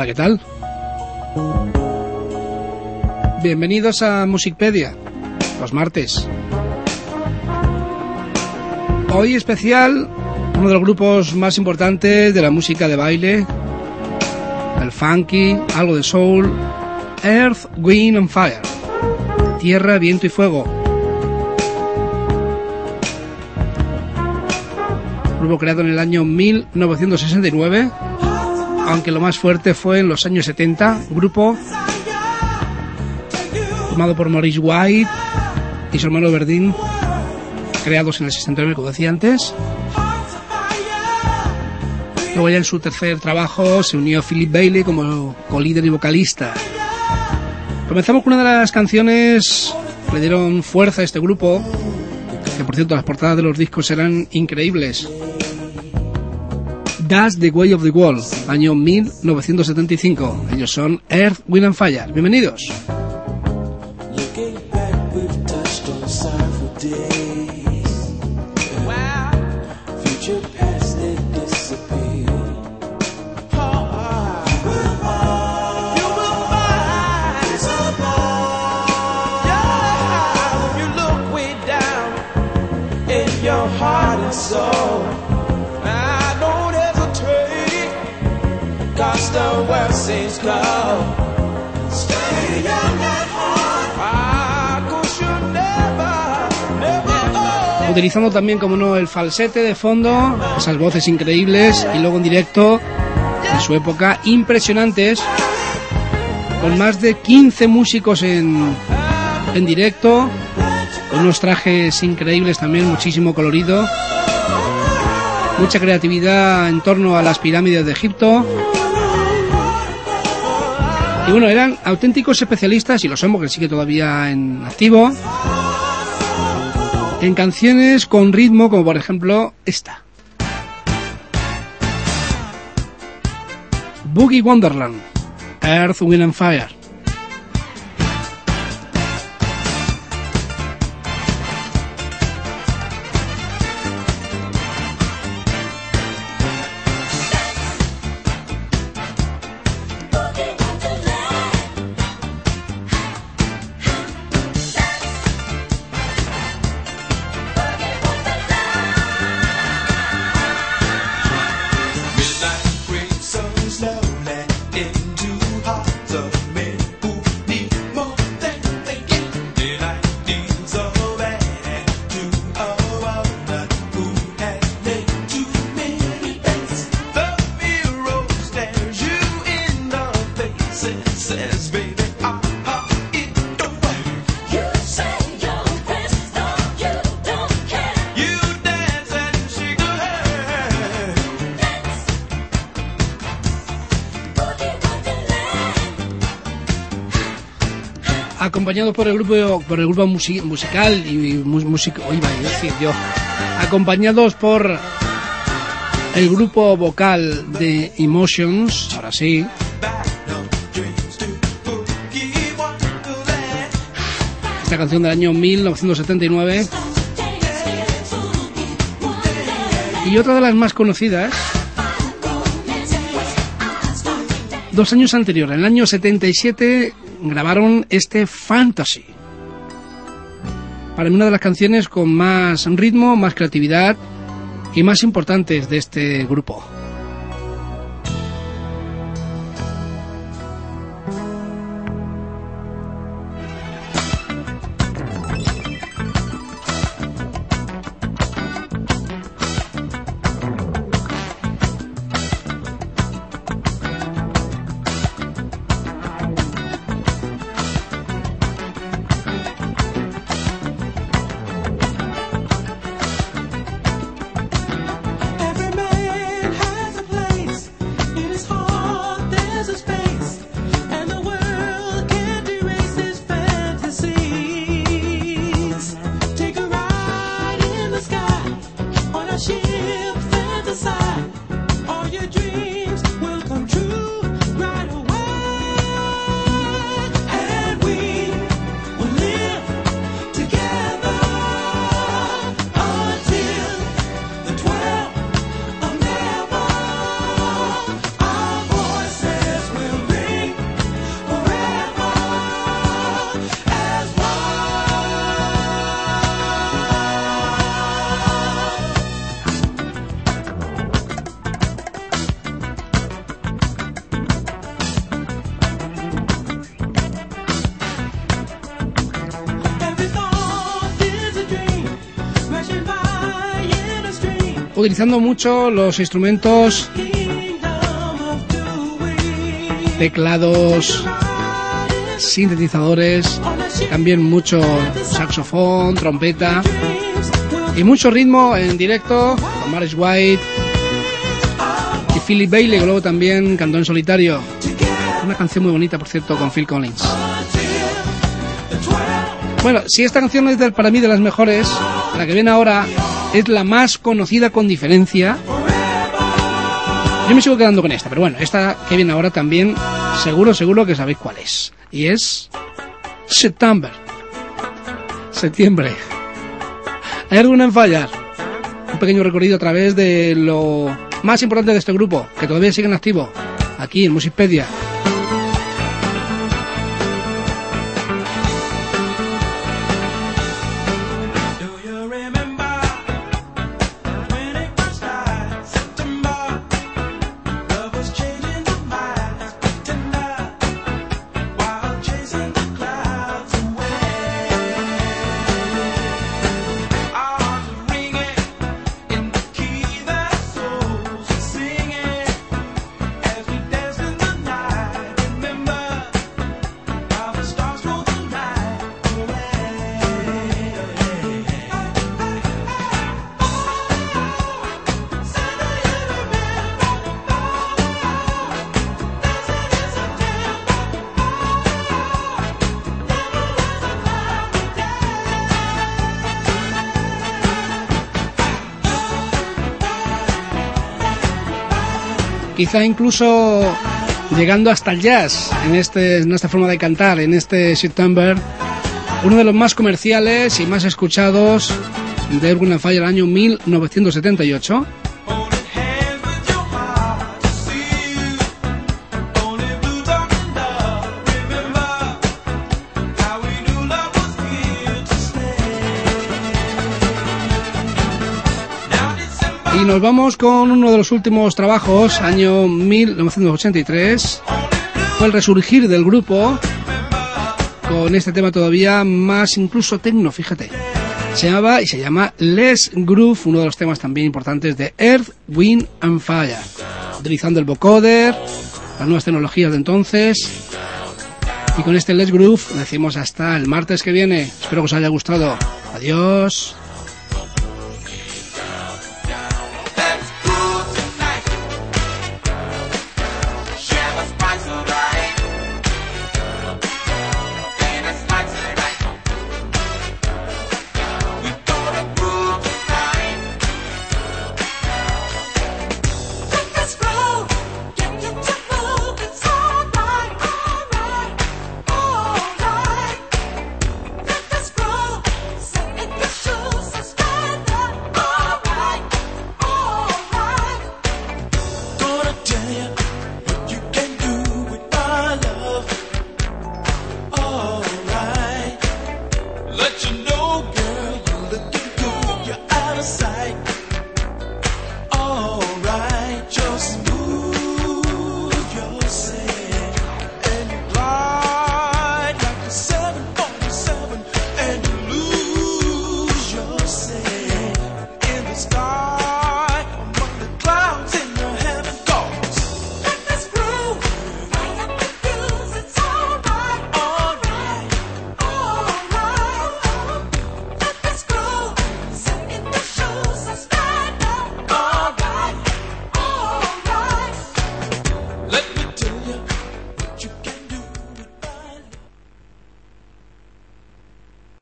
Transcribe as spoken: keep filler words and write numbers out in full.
¿qué tal? Bienvenidos a Musicpedia, los martes. Hoy especial, uno de los grupos más importantes de la música de baile, el funky, algo de soul, Earth, Wind and Fire, Tierra, Viento y Fuego. Grupo creado en el año mil novecientos sesenta y nueve, aunque lo más fuerte fue en los años setenta, grupo formado por Maurice White y su hermano Verdine, creados en el sesenta y nueve, como decía antes. Luego ya en su tercer trabajo se unió Philip Bailey como co-líder y vocalista. Comenzamos con una de las canciones que le dieron fuerza a este grupo, que por cierto las portadas de los discos eran increíbles. That's the Way of the World, año mil novecientos setenta y cinco. Ellos son Earth, Wind and Fire. Bienvenidos. The world seems cold. Stay young at heart. 'Cause you never, never. Utilizando también, como no, el falsete de fondo, esas voces increíbles, y luego en directo, en su época, impresionantes, con más de quince músicos en, en directo, con unos trajes increíbles también, muchísimo colorido, mucha creatividad en torno a las pirámides de Egipto. Y bueno, eran auténticos especialistas, y lo son porque sigue todavía en activo, en canciones con ritmo, como por ejemplo esta. Boogie Wonderland, Earth, Wind and Fire. Acompañados por el grupo por el grupo music, musical y músico, iba a decir yo, acompañados por el grupo vocal de Emotions, ahora sí. Esta canción del año mil novecientos setenta y nueve. Y otra de las más conocidas, dos años anteriores, en el año setenta y siete, grabaron este Fantasy. Para mí una de las canciones con más ritmo, más creatividad y más importantes de este grupo. Every man utilizando mucho los instrumentos, teclados, sintetizadores, también mucho saxofón, trompeta y mucho ritmo en directo con Maurice White y Philip Bailey, que luego también cantó en solitario. Una canción muy bonita, por cierto, con Phil Collins. Bueno, si esta canción es de, para mí de las mejores, la que viene ahora es la más conocida con diferencia. Yo me sigo quedando con esta, pero bueno, esta que viene ahora también, seguro, seguro que sabéis cuál es. Y es September. Septiembre. ¿Hay alguna en fallar? Un pequeño recorrido a través de lo más importante de este grupo, que todavía sigue en activo, aquí en Musicpedia. Quizá incluso llegando hasta el jazz en, este, en esta forma de cantar, en este September, uno de los más comerciales y más escuchados de Earth, Wind and Fire del año mil novecientos setenta y ocho. Y nos vamos con uno de los últimos trabajos, año mil novecientos ochenta y tres. Fue el resurgir del grupo con este tema todavía más incluso tecno, fíjate. Se llamaba y se llama Les Groove, uno de los temas también importantes de Earth, Wind and Fire. Utilizando el vocoder, las nuevas tecnologías de entonces. Y con este Les Groove decimos hasta el martes que viene. Espero que os haya gustado. Adiós.